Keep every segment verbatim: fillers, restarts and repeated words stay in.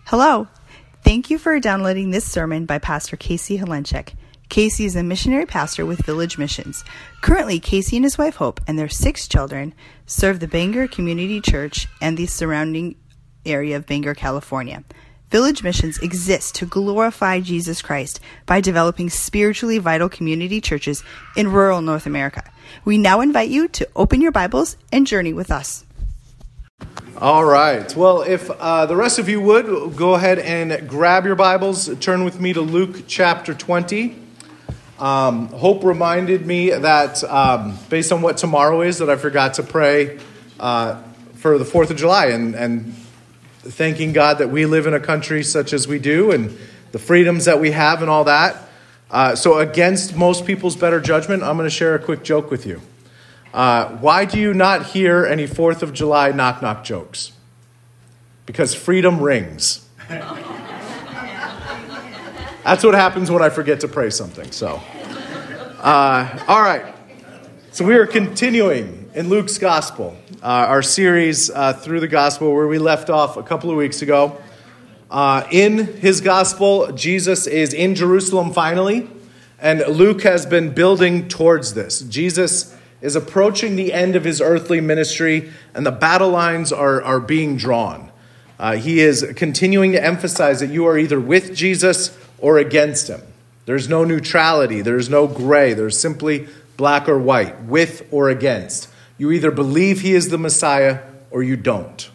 Hello. Thank you for downloading this sermon by Pastor Casey Helenchek. Casey is a missionary pastor with Village Missions. Currently, Casey and his wife Hope and their six children serve the Bangor Community Church and the surrounding area of Bangor, California. Village Missions exists to glorify Jesus Christ by developing spiritually vital community churches in rural North America. We now invite you to open your Bibles and journey with us. All right. Well, if uh, the rest of you would, go ahead and grab your Bibles. Turn with me to Luke chapter twenty. Um, Hope reminded me that um, based on what tomorrow is, that I forgot to pray uh, for the fourth of July and, and thanking God that we live in a country such as we do and the freedoms that we have and all that. Uh, so against most people's better judgment, I'm going to share a quick joke with you. Uh, why do you not hear any fourth of July knock-knock jokes? Because freedom rings. That's what happens when I forget to pray something. So, uh, all right. So we are continuing in Luke's Gospel, uh, our series uh, through the Gospel where we left off a couple of weeks ago. Uh, in his Gospel, Jesus is in Jerusalem finally, and Luke has been building towards this. Jesus is approaching the end of his earthly ministry, and the battle lines are, are being drawn. Uh, he is continuing to emphasize that you are either with Jesus or against him. There's no neutrality. There's no gray. There's simply black or white, with or against. You either believe he is the Messiah or you don't.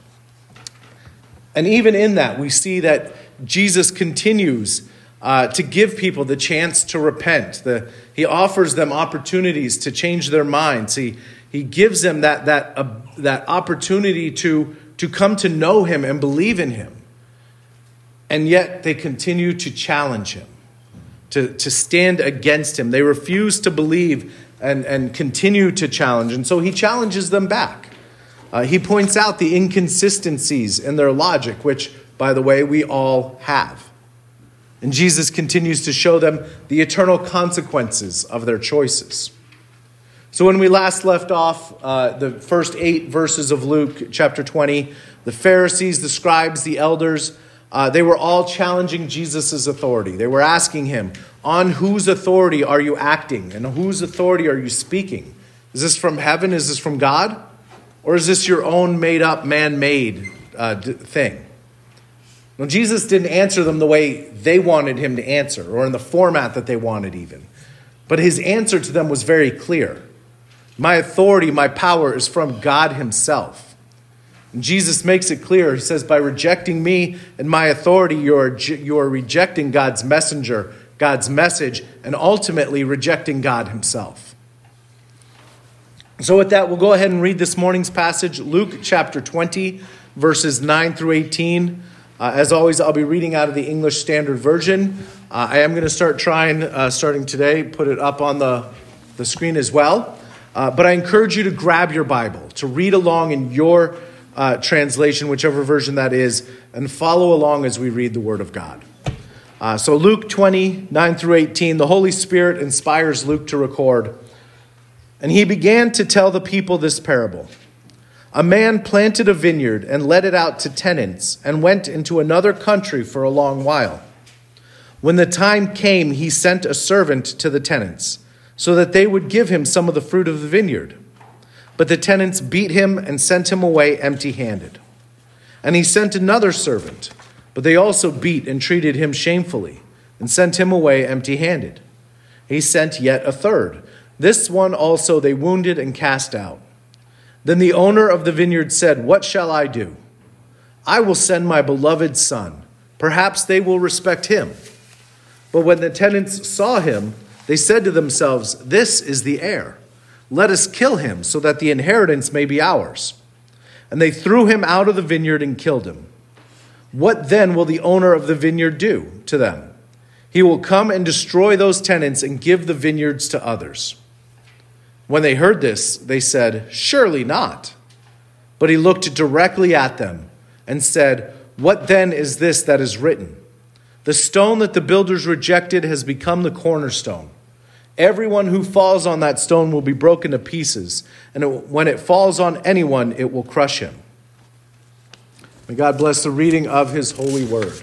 And even in that, we see that Jesus continues Uh, to give people the chance to repent. The, he offers them opportunities to change their minds. He, he gives them that, that, uh, that opportunity to, to come to know him and believe in him. And yet they continue to challenge him, to, to stand against him. They refuse to believe and, and continue to challenge. And so he challenges them back. Uh, he points out the inconsistencies in their logic, which, by the way, we all have. And Jesus continues to show them the eternal consequences of their choices. So when we last left off, uh, the first eight verses of Luke chapter twenty, the Pharisees, the scribes, the elders, uh, they were all challenging Jesus' authority. They were asking him, on whose authority are you acting? And whose authority are you speaking? Is this from heaven? Is this from God? Or is this your own made-up, man-made uh, thing? Well, Jesus didn't answer them the way they wanted him to answer, or in the format that they wanted even. But his answer to them was very clear. My authority, my power is from God himself. And Jesus makes it clear. He says, by rejecting me and my authority, you are, you are rejecting God's messenger, God's message, and ultimately rejecting God himself. So with that, we'll go ahead and read this morning's passage, Luke chapter twenty, verses nine through eighteen. Uh, as always, I'll be reading out of the English Standard Version. Uh, I am going to start trying, uh, starting today, put it up on the, the screen as well. Uh, but I encourage you to grab your Bible, to read along in your uh, translation, whichever version that is, and follow along as we read the Word of God. Uh, so Luke twenty, nine through eighteen, the Holy Spirit inspires Luke to record. And he began to tell the people this parable. A man planted a vineyard and let it out to tenants and went into another country for a long while. When the time came, he sent a servant to the tenants so that they would give him some of the fruit of the vineyard. But the tenants beat him and sent him away empty-handed. And he sent another servant, but they also beat and treated him shamefully and sent him away empty-handed. He sent yet a third. This one also they wounded and cast out. Then the owner of the vineyard said, what shall I do? I will send my beloved son. Perhaps they will respect him. But when the tenants saw him, they said to themselves, this is the heir. Let us kill him so that the inheritance may be ours. And they threw him out of the vineyard and killed him. What then will the owner of the vineyard do to them? He will come and destroy those tenants and give the vineyards to others. When they heard this, they said, surely not. But he looked directly at them and said, what then is this that is written? The stone that the builders rejected has become the cornerstone. Everyone who falls on that stone will be broken to pieces, and it, when it falls on anyone, it will crush him. May God bless the reading of his holy word.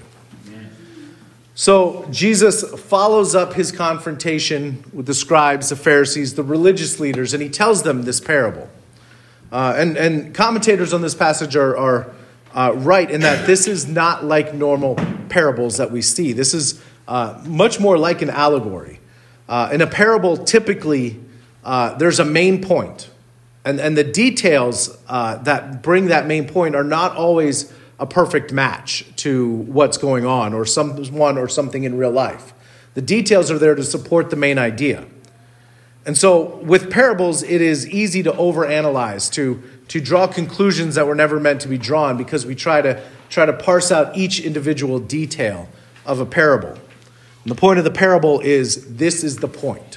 So Jesus follows up his confrontation with the scribes, the Pharisees, the religious leaders, and he tells them this parable. Uh, and, and commentators on this passage are, are uh, right in that this is not like normal parables that we see. This is uh, much more like an allegory. Uh, in a parable, typically, uh, there's a main point. And, and the details uh, that bring that main point are not always a perfect match to what's going on or someone or something in real life. The details are there to support the main idea. And so with parables, it is easy to overanalyze, to, to draw conclusions that were never meant to be drawn because we try to try to parse out each individual detail of a parable. And the point of the parable is this is the point.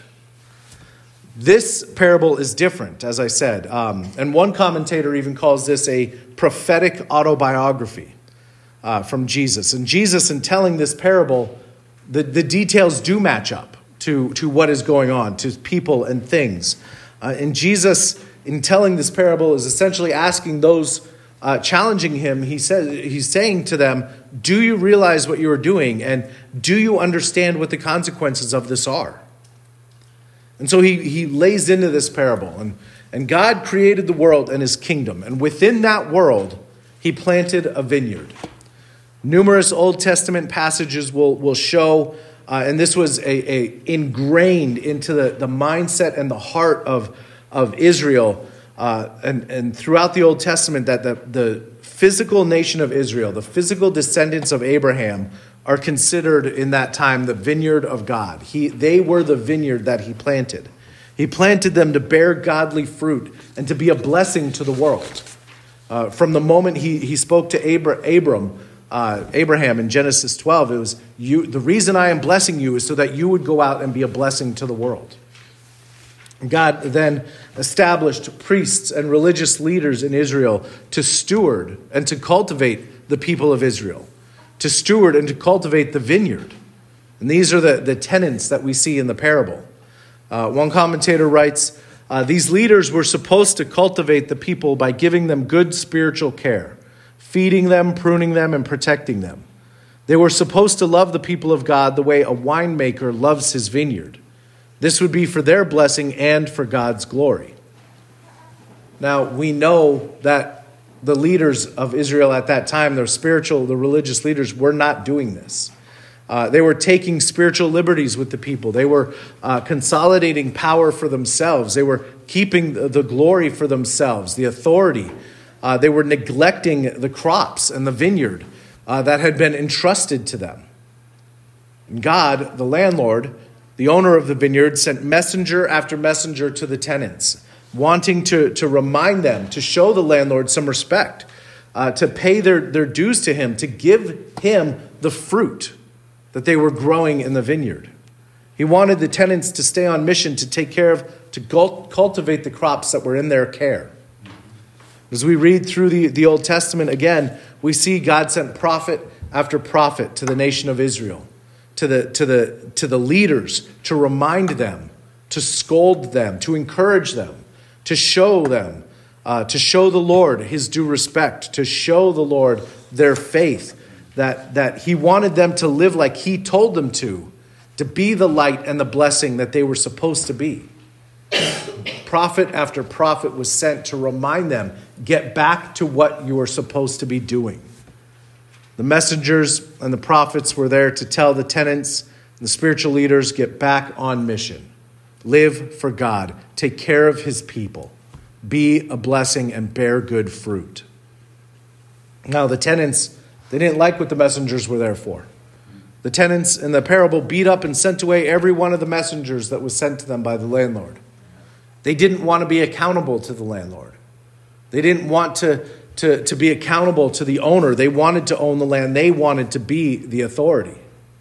This parable is different, as I said. Um, and one commentator even calls this a prophetic autobiography uh, from Jesus. And Jesus, in telling this parable, the, the details do match up to, to what is going on, to people and things. Uh, and Jesus, in telling this parable, is essentially asking those uh, challenging him, he says, he's saying to them, do you realize what you are doing? And do you understand what the consequences of this are? And so he, he lays into this parable. And, and God created the world and his kingdom. And within that world, he planted a vineyard. Numerous Old Testament passages will, will show, uh, and this was a, a ingrained into the, the mindset and the heart of, of Israel uh, and, and throughout the Old Testament, that the, the physical nation of Israel, the physical descendants of Abraham, are considered in that time the vineyard of God. He, they were the vineyard that he planted. He planted them to bear godly fruit and to be a blessing to the world. Uh, from the moment he, he spoke to Abra, Abram, uh, Abraham in Genesis twelve, it was, you, the reason I am blessing you is so that you would go out and be a blessing to the world. God then established priests and religious leaders in Israel to steward and to cultivate the people of Israel, to steward and to cultivate the vineyard. And these are the, the tenets that we see in the parable. Uh, one commentator writes, uh, these leaders were supposed to cultivate the people by giving them good spiritual care, feeding them, pruning them, and protecting them. They were supposed to love the people of God the way a winemaker loves his vineyard. This would be for their blessing and for God's glory. Now, we know that the leaders of Israel at that time, their spiritual, the religious leaders, were not doing this. Uh, they were taking spiritual liberties with the people. They were uh, consolidating power for themselves. They were keeping the, the glory for themselves, the authority. Uh, they were neglecting the crops and the vineyard uh, that had been entrusted to them. And God, the landlord, the owner of the vineyard, sent messenger after messenger to the tenants, wanting to, to remind them, to show the landlord some respect, uh, to pay their, their dues to him, to give him the fruit that they were growing in the vineyard. He wanted the tenants to stay on mission to take care of, to cultivate the crops that were in their care. As we read through the, the Old Testament again, we see God sent prophet after prophet to the nation of Israel, to the, to the, to the leaders, to remind them, to scold them, to encourage them, to show them, uh, to show the Lord his due respect, to show the Lord their faith, that, that he wanted them to live like he told them to, to be the light and the blessing that they were supposed to be. Prophet after prophet was sent to remind them, get back to what you are supposed to be doing. The messengers and the prophets were there to tell the tenants and the spiritual leaders, get back on mission. Live for God. Take care of his people. Be a blessing and bear good fruit. Now, the tenants, they didn't like what the messengers were there for. The tenants in the parable beat up and sent away every one of the messengers that was sent to them by the landlord. They didn't want to be accountable to the landlord. They didn't want to, to, to be accountable to the owner. They wanted to own the land. They wanted to be the authority.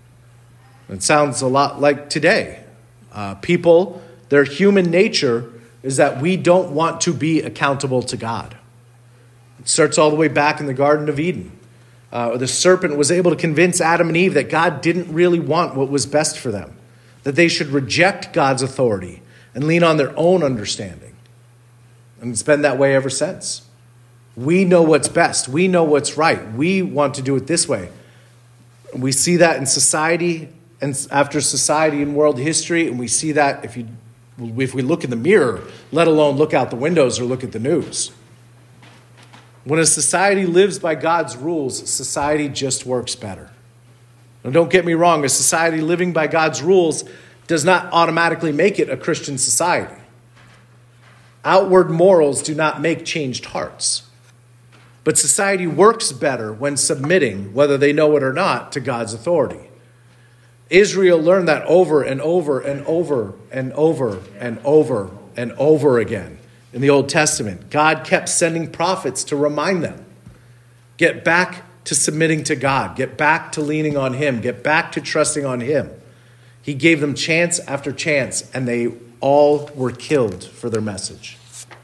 It sounds a lot like today. Uh, people, their human nature is that we don't want to be accountable to God. It starts all the way back in the Garden of Eden. Uh, the serpent was able to convince Adam and Eve that God didn't really want what was best for them, that they should reject God's authority and lean on their own understanding. And it's been that way ever since. We know what's best. We know what's right. We want to do it this way. We see that in society and after society in world history, and we see that if you if we look in the mirror, let alone look out the windows or look at the news. When a society lives by God's rules, society just works better. Now, don't get me wrong, a society living by God's rules does not automatically make it a Christian society. Outward morals do not make changed hearts. But society works better when submitting, whether they know it or not, to God's authority. Israel learned that over and over and over and over and over and over again in the Old Testament. God kept sending prophets to remind them. Get back to submitting to God. Get back to leaning on him. Get back to trusting on him. He gave them chance after chance, and they all were killed for their message.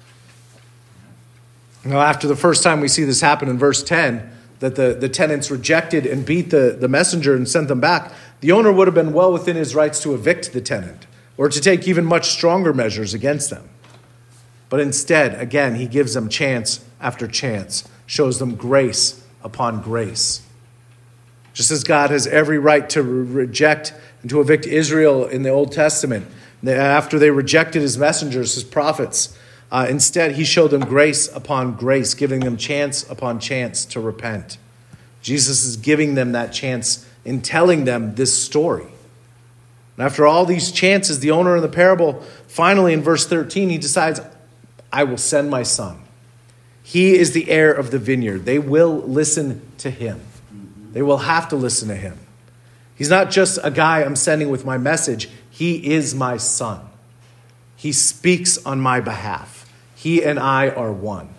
Now, after the first time we see this happen in verse ten, that the, the tenants rejected and beat the, the messenger and sent them back, the owner would have been well within his rights to evict the tenant or to take even much stronger measures against them. But instead, again, he gives them chance after chance, shows them grace upon grace. Just as God has every right to re- reject and to evict Israel in the Old Testament, after they rejected his messengers, his prophets, uh, instead he showed them grace upon grace, giving them chance upon chance to repent. Jesus is giving them that chance in telling them this story. And after all these chances, the owner in the parable, finally in verse thirteen, he decides, I will send my son. He is the heir of the vineyard. They will listen to him. They will have to listen to him. He's not just a guy I'm sending with my message. He is my son. He speaks on my behalf. He and I are one.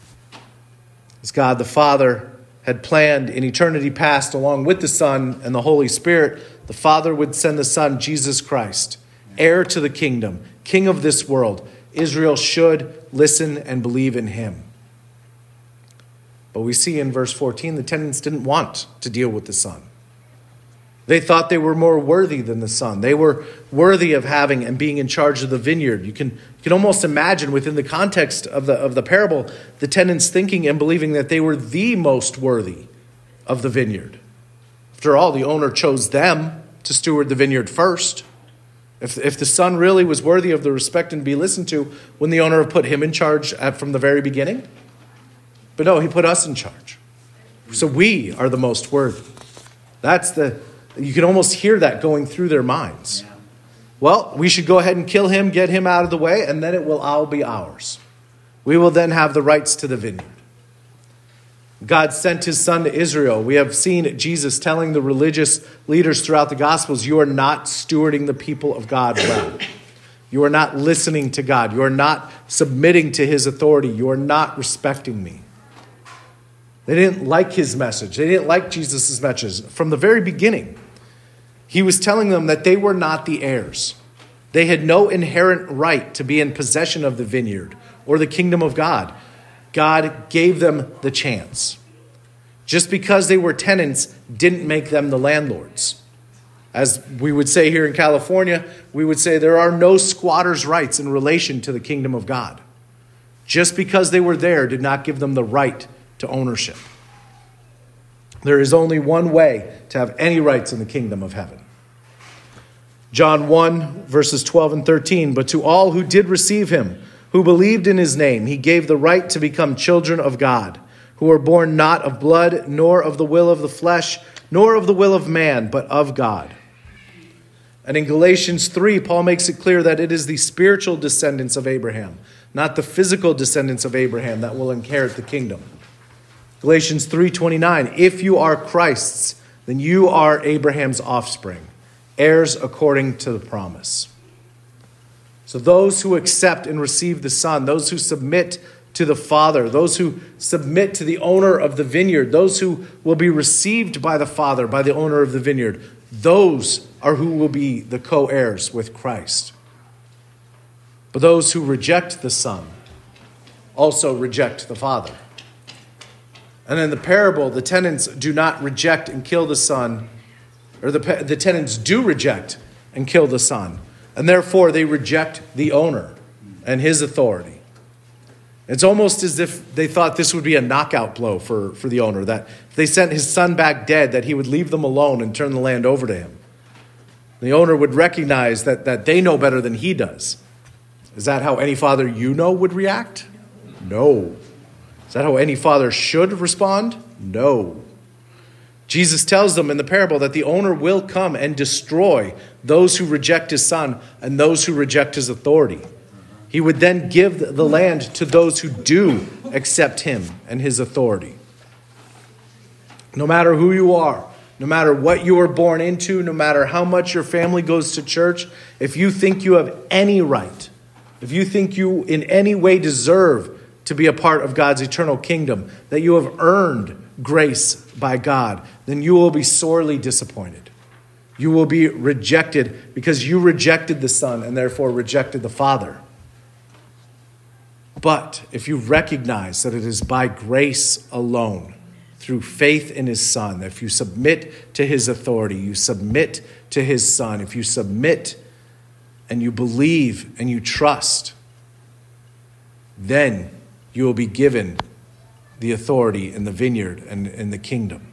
As God the Father had planned in eternity past, along with the Son and the Holy Spirit, the Father would send the Son, Jesus Christ, heir to the kingdom, king of this world. Israel should listen and believe in him. But we see in verse fourteen, the tenants didn't want to deal with the Son. They thought they were more worthy than the Son. They were worthy of having and being in charge of the vineyard. You can, you can almost imagine within the context of the, of the parable, the tenants thinking and believing that they were the most worthy of the vineyard. After all, the owner chose them to steward the vineyard first. If, if the Son really was worthy of the respect and be listened to, wouldn't the owner have put him in charge at, from the very beginning? But no, he put us in charge. So we are the most worthy. That's the... You can almost hear that going through their minds. Yeah. Well, we should go ahead and kill him, get him out of the way, and then it will all be ours. We will then have the rights to the vineyard. God sent his son to Israel. We have seen Jesus telling the religious leaders throughout the Gospels, you are not stewarding the people of God well. You are not listening to God. You are not submitting to his authority. You are not respecting me. They didn't like his message. They didn't like Jesus' message. From the very beginning, he was telling them that they were not the heirs. They had no inherent right to be in possession of the vineyard or the kingdom of God. God gave them the chance. Just because they were tenants didn't make them the landlords. As we would say here in California, we would say there are no squatters' rights in relation to the kingdom of God. Just because they were there did not give them the right to ownership. There is only one way to have any rights in the kingdom of heaven. John one, verses twelve and thirteen, but to all who did receive him, who believed in his name, he gave the right to become children of God, who were born not of blood, nor of the will of the flesh, nor of the will of man, but of God. And in Galatians three, Paul makes it clear that it is the spiritual descendants of Abraham, not the physical descendants of Abraham, that will inherit the kingdom. Galatians three twenty-nine, if you are Christ's, then you are Abraham's offspring, heirs according to the promise. So those who accept and receive the Son, those who submit to the Father, those who submit to the owner of the vineyard, those who will be received by the Father, by the owner of the vineyard, those are who will be the co-heirs with Christ. But those who reject the Son also reject the Father. And in the parable, the tenants do not reject and kill the Son, or the, the tenants do reject and kill the Son. And therefore, they reject the owner and his authority. It's almost as if they thought this would be a knockout blow for, for the owner, that if they sent his son back dead, that he would leave them alone and turn the land over to him. The owner would recognize that, that they know better than he does. Is that how any father you know would react? No. Is that how any father should respond? No. Jesus tells them in the parable that the owner will come and destroy those who reject his son and those who reject his authority. He would then give the land to those who do accept him and his authority. No matter who you are, no matter what you were born into, no matter how much your family goes to church, if you think you have any right, if you think you in any way deserve to be a part of God's eternal kingdom, that you have earned grace by God, then you will be sorely disappointed. You will be rejected because you rejected the Son and therefore rejected the Father. But if you recognize that it is by grace alone, through faith in his Son, if you submit to his authority, you submit to his Son, if you submit and you believe and you trust, then you will be given the authority in the vineyard and in the kingdom.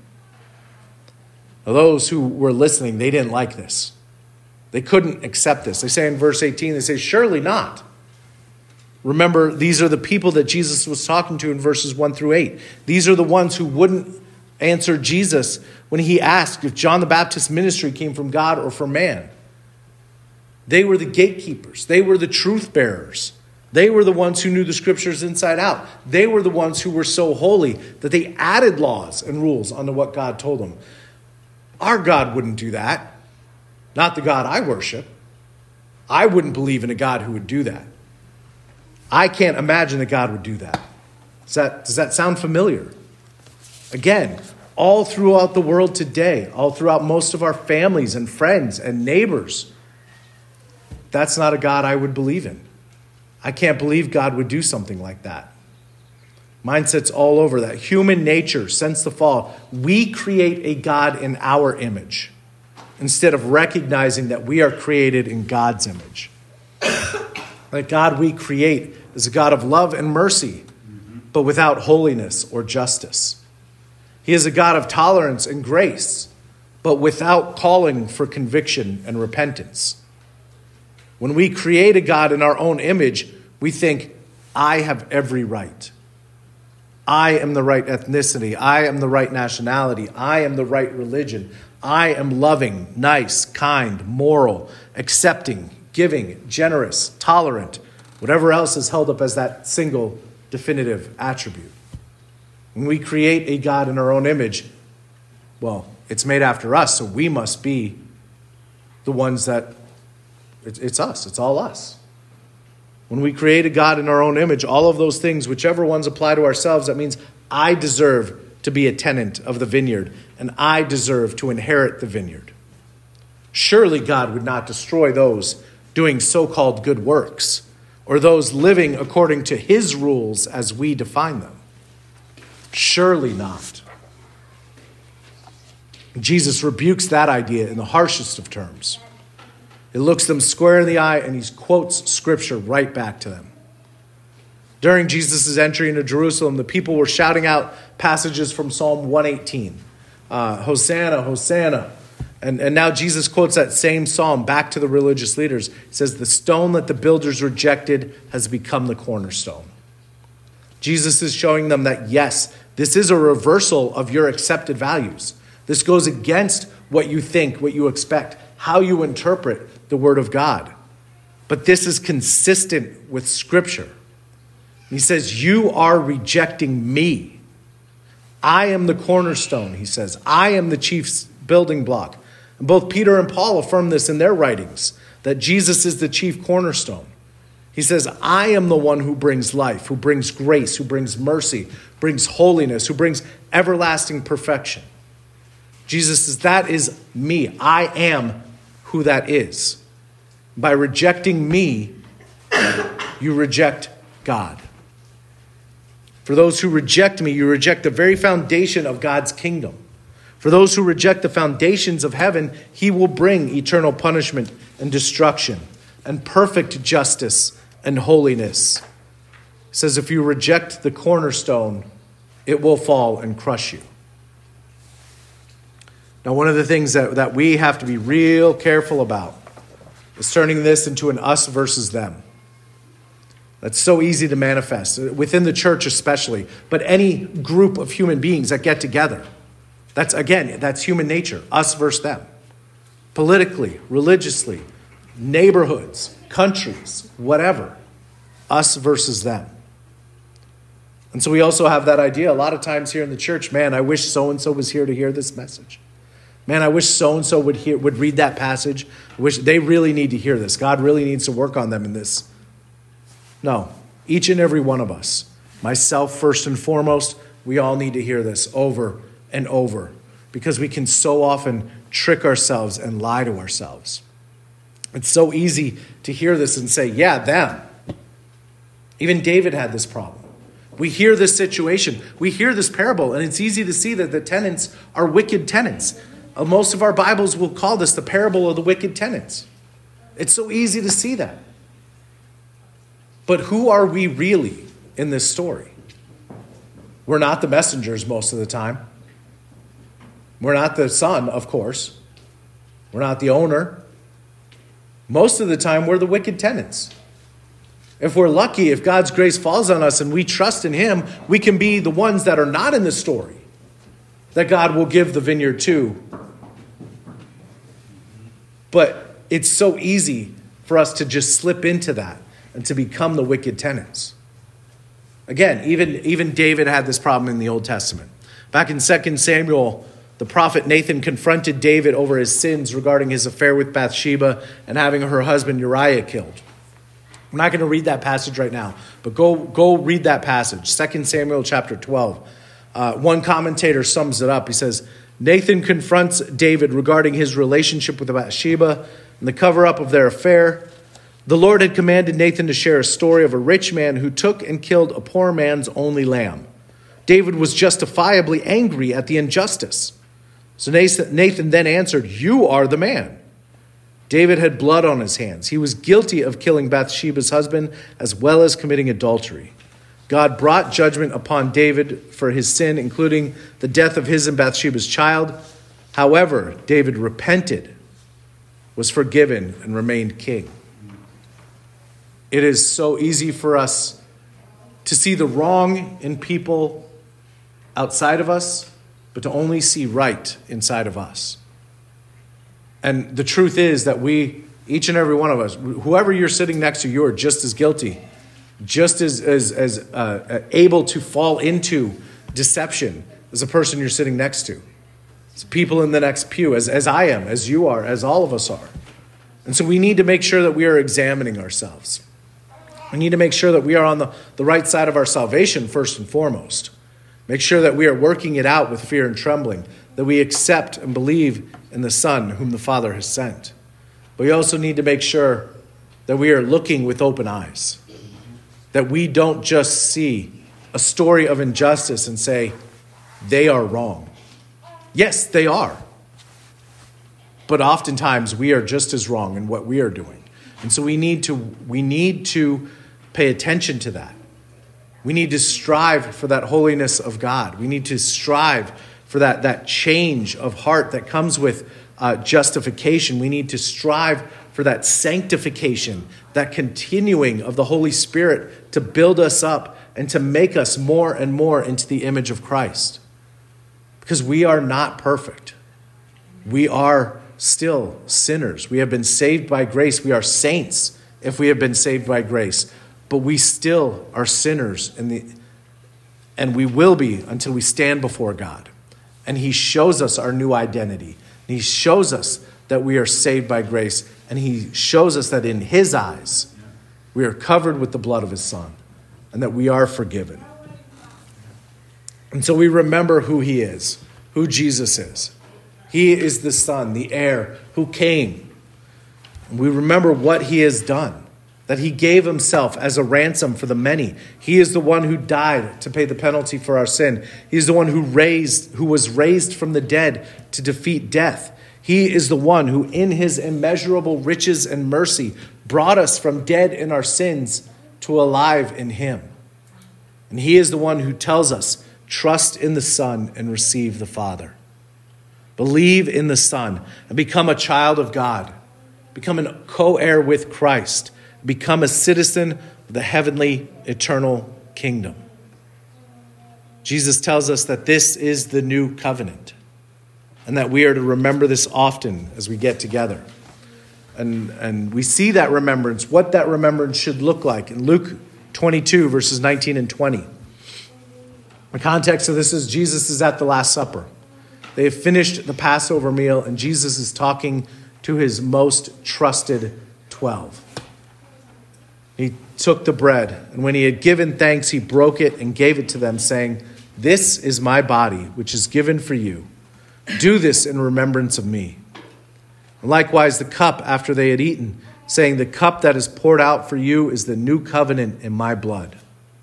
Now, those who were listening, they didn't like this. They couldn't accept this. They say in verse eighteen, they say, surely not. Remember, these are the people that Jesus was talking to in verses one through eight. These are the ones who wouldn't answer Jesus when he asked if John the Baptist's ministry came from God or from man. They were the gatekeepers. They were the truth bearers. They were the ones who knew the scriptures inside out. They were the ones who were so holy that they added laws and rules onto what God told them. Our God wouldn't do that. Not the God I worship. I wouldn't believe in a God who would do that. I can't imagine that God would do that. Does that, does that sound familiar? Again, all throughout the world today, all throughout most of our families and friends and neighbors, that's not a God I would believe in. I can't believe God would do something like that. Mindsets all over that. Human nature, since the fall, we create a God in our image instead of recognizing that we are created in God's image. That God we create is a God of love and mercy, but without holiness or justice. He is a God of tolerance and grace, but without calling for conviction and repentance. When we create a God in our own image, we think, I have every right. I am the right ethnicity. I am the right nationality. I am the right religion. I am loving, nice, kind, moral, accepting, giving, generous, tolerant, whatever else is held up as that single definitive attribute. When we create a God in our own image, well, it's made after us, so we must be the ones that, it's, it's us, it's all us. When we create a God in our own image, all of those things, whichever ones apply to ourselves, that means I deserve to be a tenant of the vineyard, and I deserve to inherit the vineyard. Surely God would not destroy those doing so-called good works, or those living according to his rules as we define them. Surely not. Jesus rebukes that idea in the harshest of terms. He looks them square in the eye and he quotes scripture right back to them. During Jesus' entry into Jerusalem, the people were shouting out passages from Psalm one eighteen. Uh, Hosanna, Hosanna. And, and now Jesus quotes that same psalm back to the religious leaders. He says, the stone that the builders rejected has become the cornerstone. Jesus is showing them that, yes, this is a reversal of your accepted values. This goes against what you think, what you expect, how you interpret the word of God. But this is consistent with Scripture. He says, you are rejecting me. I am the cornerstone, he says. I am the chief building block. And both Peter and Paul affirm this in their writings, that Jesus is the chief cornerstone. He says, I am the one who brings life, who brings grace, who brings mercy, brings holiness, who brings everlasting perfection. Jesus says, that is me. I am who that is. By rejecting me, you reject God. For those who reject me, you reject the very foundation of God's kingdom. For those who reject the foundations of heaven, he will bring eternal punishment and destruction and perfect justice and holiness. He says, if you reject the cornerstone, it will fall and crush you. Now, one of the things that, that we have to be real careful about is turning this into an us versus them. That's so easy to manifest, within the church especially, but any group of human beings that get together. That's, again, that's human nature, us versus them. Politically, religiously, neighborhoods, countries, whatever, us versus them. And so we also have that idea a lot of times here in the church, man, I wish so-and-so was here to hear this message. Man, I wish so-and-so would hear, would read that passage. I wish they really need to hear this. God really needs to work on them in this. No, each and every one of us, myself first and foremost, we all need to hear this over and over because we can so often trick ourselves and lie to ourselves. It's so easy to hear this and say, yeah, them. Even David had this problem. We hear this situation. We hear this parable, and it's easy to see that the tenants are wicked tenants. Uh, most of our Bibles will call this the parable of the wicked tenants. It's so easy to see that. But who are we really in this story? We're not the messengers most of the time. We're not the son, of course. We're not the owner. Most of the time, we're the wicked tenants. If we're lucky, if God's grace falls on us and we trust in him, we can be the ones that are not in the story that God will give the vineyard to. But it's so easy for us to just slip into that and to become the wicked tenants. Again, even, even David had this problem in the Old Testament. Back in Second Samuel, the prophet Nathan confronted David over his sins regarding his affair with Bathsheba and having her husband Uriah killed. I'm not going to read that passage right now, but go, go read that passage, Second Samuel chapter twelve. Uh, one commentator sums it up. He says, Nathan confronts David regarding his relationship with Bathsheba and the cover-up of their affair. The Lord had commanded Nathan to share a story of a rich man who took and killed a poor man's only lamb. David was justifiably angry at the injustice. So Nathan then answered, you are the man. David had blood on his hands. He was guilty of killing Bathsheba's husband as well as committing adultery. God brought judgment upon David for his sin, including the death of his and Bathsheba's child. However, David repented, was forgiven, and remained king. It is so easy for us to see the wrong in people outside of us, but to only see right inside of us. And the truth is that we, each and every one of us, whoever you're sitting next to, you are just as guilty, just as, as, as uh, able to fall into deception as the person you're sitting next to. As people in the next pew, as, as I am, as you are, as all of us are. And so we need to make sure that we are examining ourselves. We need to make sure that we are on the, the right side of our salvation first and foremost. Make sure that we are working it out with fear and trembling, that we accept and believe in the Son whom the Father has sent. But we also need to make sure that we are looking with open eyes, that we don't just see a story of injustice and say, they are wrong. Yes, they are. But oftentimes we are just as wrong in what we are doing. And so we need to, we need to pay attention to that. We need to strive for that holiness of God. We need to strive for that, that change of heart that comes with uh, justification. We need to strive for that sanctification, that continuing of the Holy Spirit to build us up and to make us more and more into the image of Christ. Because we are not perfect. We are still sinners. We have been saved by grace. We are saints if we have been saved by grace. But we still are sinners, in the, and we will be until we stand before God. And he shows us our new identity. And he shows us that we are saved by grace. And he shows us that in his eyes, we are covered with the blood of his Son. And that we are forgiven. And so we remember who he is, who Jesus is. He is the Son, the heir, who came. And we remember what he has done. That he gave himself as a ransom for the many. He is the one who died to pay the penalty for our sin. He is the one who raised, who was raised from the dead to defeat death. He is the one who, in his immeasurable riches and mercy, brought us from dead in our sins to alive in him. And he is the one who tells us, trust in the Son and receive the Father. Believe in the Son and become a child of God. Become a co-heir with Christ. Become a citizen of the heavenly, eternal kingdom. Jesus tells us that this is the new covenant and that we are to remember this often as we get together. And, and we see that remembrance, what that remembrance should look like in Luke twenty-two, verses nineteen and twenty. The context of this is Jesus is at the Last Supper. They have finished the Passover meal, and Jesus is talking to his most trusted twelve. He took the bread, and when he had given thanks, he broke it and gave it to them, saying, "This is my body, which is given for you. Do this in remembrance of me." And likewise, the cup after they had eaten, saying, "The cup that is poured out for you is the new covenant in my blood."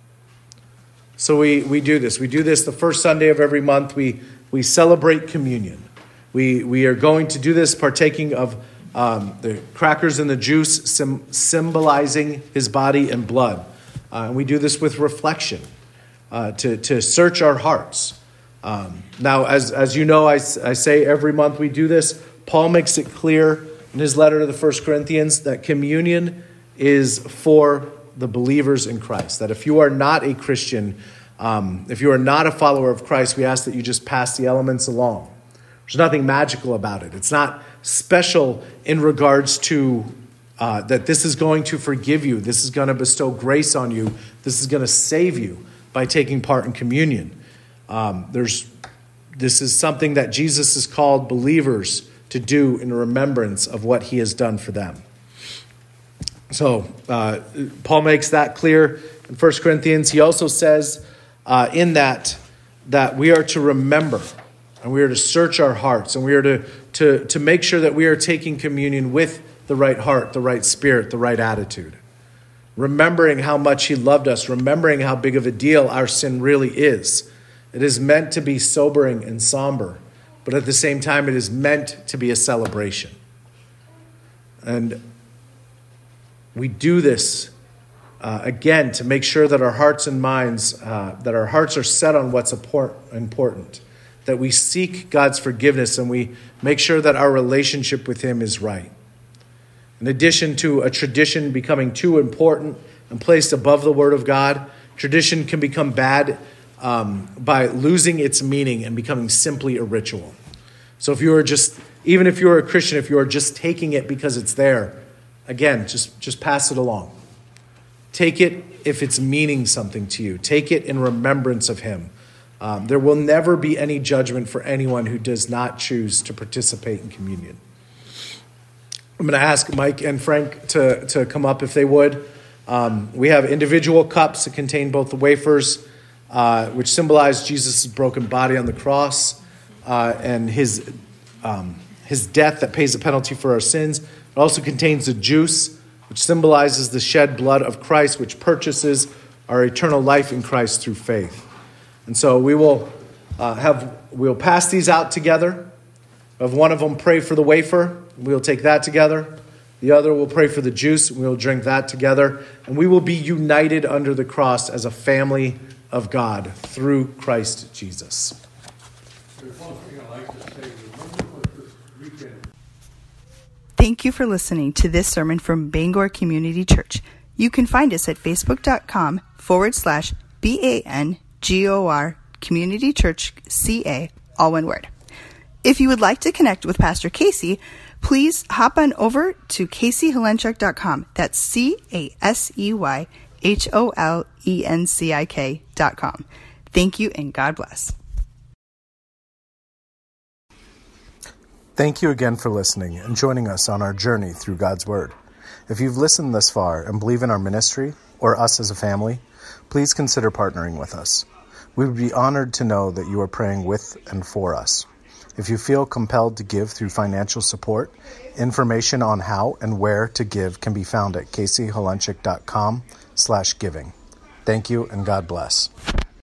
So we, we do this. We do this the first Sunday of every month. We we celebrate communion. We we are going to do this partaking of um, the crackers and the juice, sim, symbolizing his body and blood. Uh, and we do this with reflection, uh, to, to search our hearts. Um, now, as, as you know, I, I say every month we do this. Paul makes it clear in his letter to the First Corinthians that communion is for the believers in Christ. That if you are not a Christian, um, if you are not a follower of Christ, we ask that you just pass the elements along. There's nothing magical about it. It's not special in regards to uh, that this is going to forgive you. This is going to bestow grace on you. This is going to save you by taking part in communion. Um, there's this is something that Jesus has called believers to do in remembrance of what he has done for them. So uh, Paul makes that clear in First Corinthians. He also says uh, in that that we are to remember and we are to search our hearts and we are to, to, to make sure that we are taking communion with the right heart, the right spirit, the right attitude. Remembering how much he loved us, remembering how big of a deal our sin really is. It is meant to be sobering and somber, but at the same time, it is meant to be a celebration. And we do this, uh, again, to make sure that our hearts and minds, uh, that our hearts are set on what's important, that we seek God's forgiveness and we make sure that our relationship with him is right. In addition to a tradition becoming too important and placed above the word of God, tradition can become bad um, by losing its meaning and becoming simply a ritual. So if you are just, even if you're a Christian, if you are just taking it because it's there, again, just, just pass it along. Take it if it's meaning something to you. Take it in remembrance of him. Um, there will never be any judgment for anyone who does not choose to participate in communion. I'm going to ask Mike and Frank to, to come up if they would. Um, we have individual cups that contain both the wafers, uh, which symbolize Jesus' broken body on the cross, uh, and his um, his death that pays the penalty for our sins. It also contains the juice, which symbolizes the shed blood of Christ, which purchases our eternal life in Christ through faith. And so we will uh, have we'll pass these out together. Have one of them pray for the wafer. We'll take that together. The other will pray for the juice. We'll drink that together. And we will be united under the cross as a family of God through Christ Jesus. There's one thing I like to say. Remember what this weekend. Thank you for listening to this sermon from Bangor Community Church. You can find us at facebook.com forward slash B-A-N-G-O-R Community Church C-A, all one word. If you would like to connect with Pastor Casey, please hop on over to casey holenchik dot com. That's C A S E Y H O L E N C I K dot com. Thank you and God bless. Thank you again for listening and joining us on our journey through God's Word. If you've listened this far and believe in our ministry or us as a family, please consider partnering with us. We would be honored to know that you are praying with and for us. If you feel compelled to give through financial support, information on how and where to give can be found at casey holenchik dot com slash giving. Thank you and God bless.